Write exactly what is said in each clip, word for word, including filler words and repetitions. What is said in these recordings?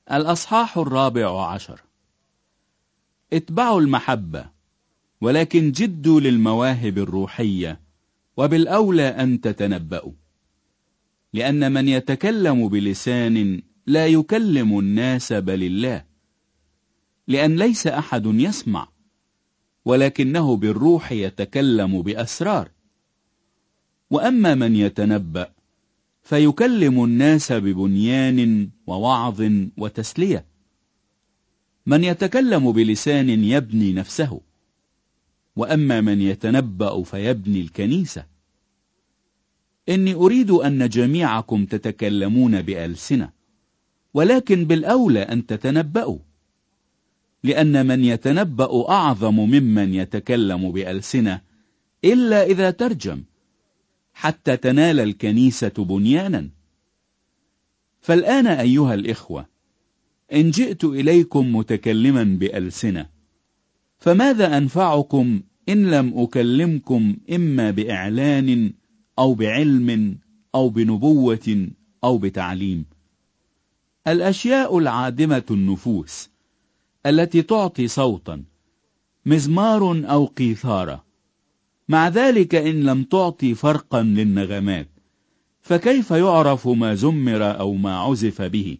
الأصحاح الرابع عشر. اتبعوا المحبة، ولكن جدوا للمواهب الروحية، وبالأولى أن تتنبأوا، لأن من يتكلم بلسان لا يكلم الناس بل الله، لأن ليس أحد يسمع، ولكنه بالروح يتكلم بأسرار. وأما من يتنبأ فيكلم الناس ببنيان ووعظ وتسلية. من يتكلم بلسان يبني نفسه، وأما من يتنبأ فيبني الكنيسة. إني أريد أن جميعكم تتكلمون بألسنة، ولكن بالأولى أن تتنبأوا، لأن من يتنبأ أعظم ممن يتكلم بألسنة، إلا إذا ترجم، حتى تنال الكنيسة بنيانا. فالآن أيها الإخوة، إن جئت إليكم متكلما بألسنة، فماذا أنفعكم إن لم أكلمكم إما بإعلان أو بعلم أو بنبوة أو بتعليم؟ الأشياء العادمة النفوس التي تعطي صوتا، مزمار أو قيثارة، مع ذلك إن لم تعطي فرقا للنغمات، فكيف يعرف ما زمر أو ما عزف به؟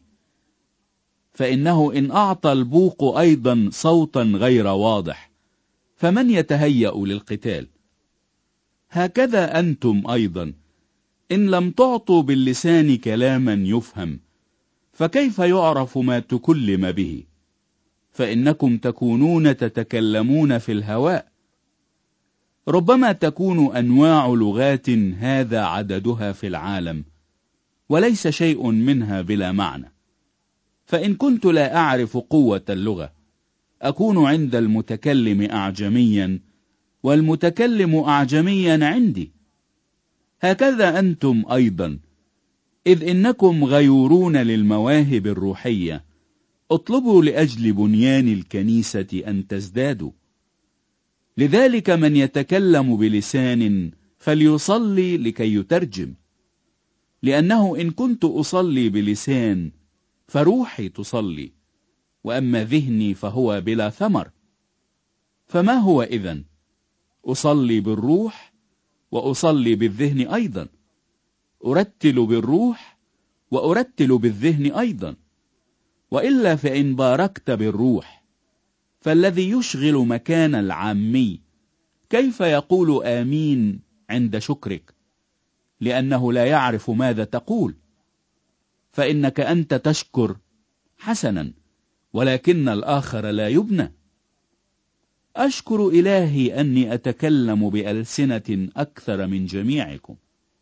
فإنه إن أعطى البوق أيضا صوتا غير واضح، فمن يتهيأ للقتال؟ هكذا أنتم أيضا إن لم تعطوا باللسان كلاما يفهم، فكيف يعرف ما تكلم به؟ فإنكم تكونون تتكلمون في الهواء. ربما تكون أنواع لغات هذا عددها في العالم، وليس شيء منها بلا معنى. فإن كنت لا أعرف قوة اللغة، أكون عند المتكلم أعجميا، والمتكلم أعجميا عندي. هكذا أنتم أيضا، إذ إنكم غيورون للمواهب الروحية، اطلبوا لأجل بنيان الكنيسة أن تزدادوا. لذلك من يتكلم بلسان فليصلي لكي يترجم، لأنه إن كنت أصلي بلسان فروحي تصلي، وأما ذهني فهو بلا ثمر. فما هو إذن؟ أصلي بالروح وأصلي بالذهن أيضا، أرتل بالروح وأرتل بالذهن أيضا. وإلا فإن باركت بالروح، فالذي يشغل مكان العامي كيف يقول آمين عند شكرك؟ لأنه لا يعرف ماذا تقول. فإنك أنت تشكر حسنا، ولكن الآخر لا يبنى. أشكر إلهي أني أتكلم بألسنة أكثر من جميعكم،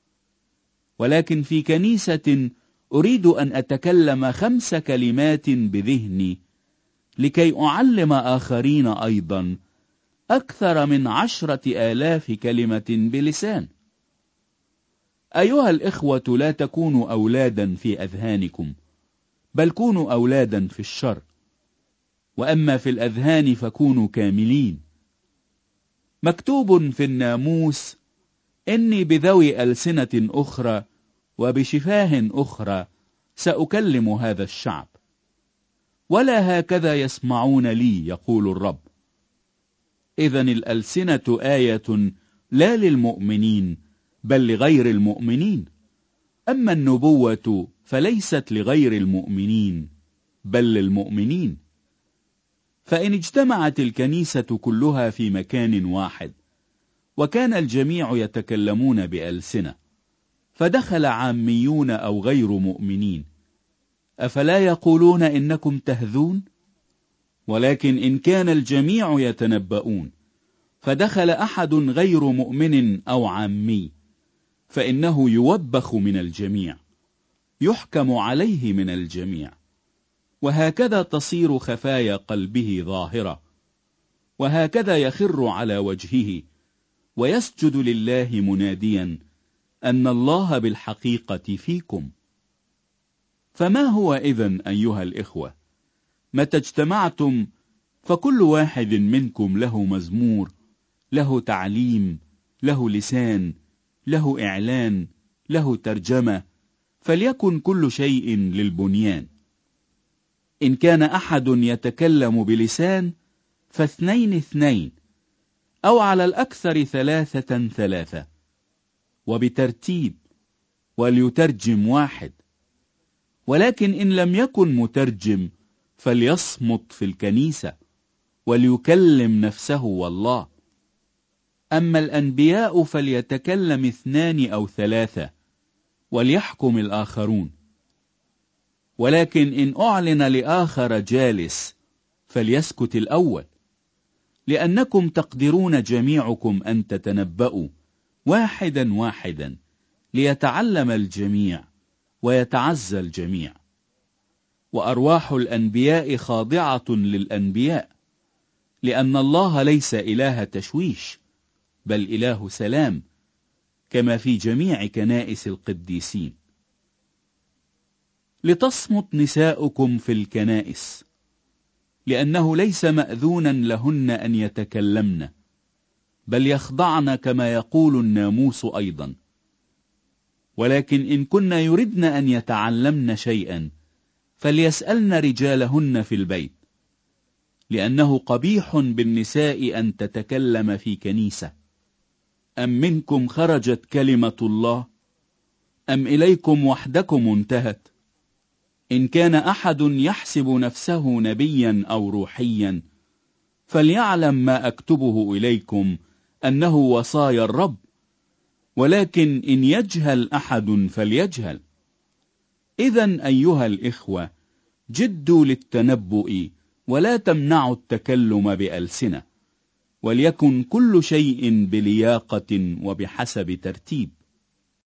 ولكن في كنيسة أريد أن أتكلم خمس كلمات بذهني، لكي أعلم آخرين أيضا أكثر من عشرة آلاف كلمة بلسان. أيها الإخوة، لا تكونوا أولادا في أذهانكم، بل كونوا أولادا في الشر، وأما في الأذهان فكونوا كاملين. مكتوب في الناموس: إني بذوي ألسنة أخرى وبشفاه أخرى سأكلم هذا الشعب، ولا هكذا يسمعون لي، يقول الرب. إذن الألسنة آية لا للمؤمنين بل لغير المؤمنين، أما النبوة فليست لغير المؤمنين بل للمؤمنين. فإن اجتمعت الكنيسة كلها في مكان واحد، وكان الجميع يتكلمون بألسنة، فدخل عاميون أو غير مؤمنين، أفلا يقولون إنكم تهذون؟ ولكن إن كان الجميع يتنبؤون، فدخل أحد غير مؤمن أو عامي، فإنه يوبخ من الجميع، يحكم عليه من الجميع. وهكذا تصير خفايا قلبه ظاهرة، وهكذا يخر على وجهه ويسجد لله مناديا أن الله بالحقيقة فيكم. فما هو إذن أيها الإخوة؟ متى اجتمعتم فكل واحد منكم له مزمور، له تعليم، له لسان، له إعلان، له ترجمة، فليكن كل شيء للبنيان. إن كان أحد يتكلم بلسان فاثنين اثنين، أو على الأكثر ثلاثة ثلاثة، وبترتيب، وليترجم واحد. ولكن إن لم يكن مترجم فليصمت في الكنيسة، وليكلم نفسه والله. أما الأنبياء فليتكلم اثنان أو ثلاثة، وليحكم الآخرون. ولكن إن أعلن لآخر جالس فليسكت الأول، لأنكم تقدرون جميعكم أن تتنبأوا واحدا واحدا، ليتعلم الجميع ويتعزى الجميع. وأرواح الأنبياء خاضعة للأنبياء، لأن الله ليس إله تشويش، بل إله سلام، كما في جميع كنائس القديسين. لتصمت نساؤكم في الكنائس، لأنه ليس مأذونا لهن أن يتكلمن، بل يخضعن كما يقول الناموس أيضا. ولكن إن كن يردن أن يتعلمن شيئا فليسألن رجالهن في البيت، لأنه قبيح بالنساء أن تتكلم في كنيسة. أم منكم خرجت كلمة الله؟ أم إليكم وحدكم انتهت؟ إن كان أحد يحسب نفسه نبيا أو روحيا فليعلم ما أكتبه إليكم أنه وصايا الرب. ولكن إن يجهل أحد فليجهل. إذن أيها الإخوة، جدوا للتنبؤ، ولا تمنعوا التكلم بألسنة، وليكن كل شيء بلياقة وبحسب ترتيب.